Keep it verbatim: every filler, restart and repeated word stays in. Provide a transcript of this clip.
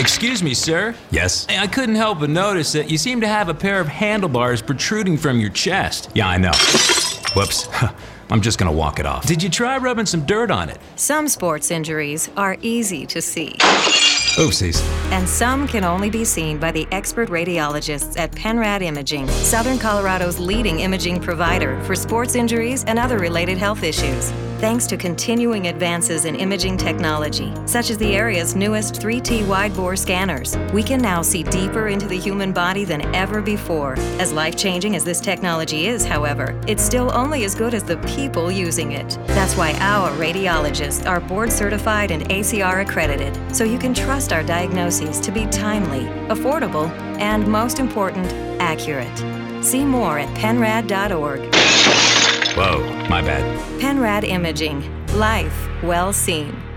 Excuse me, sir. Yes? I couldn't help but notice that you seem to have a pair of handlebars protruding from your chest. Yeah, I know. Whoops. I'm just gonna walk it off. Did you try rubbing some dirt on it? Some sports injuries are easy to see. Oopsies. And some can only be seen by the expert radiologists at Penrad Imaging, Southern Colorado's leading imaging provider for sports injuries and other related health issues. Thanks to continuing advances in imaging technology, such as the area's newest three T wide-bore scanners, we can now see deeper into the human body than ever before. As life-changing as this technology is, however, it's still only as good as the people using it. That's why our radiologists are board-certified and A C R accredited, so you can trust our diagnoses to be timely, affordable, and most important, accurate. See more at penrad dot org. Whoa, my bad. Penrad Imaging. Life well seen.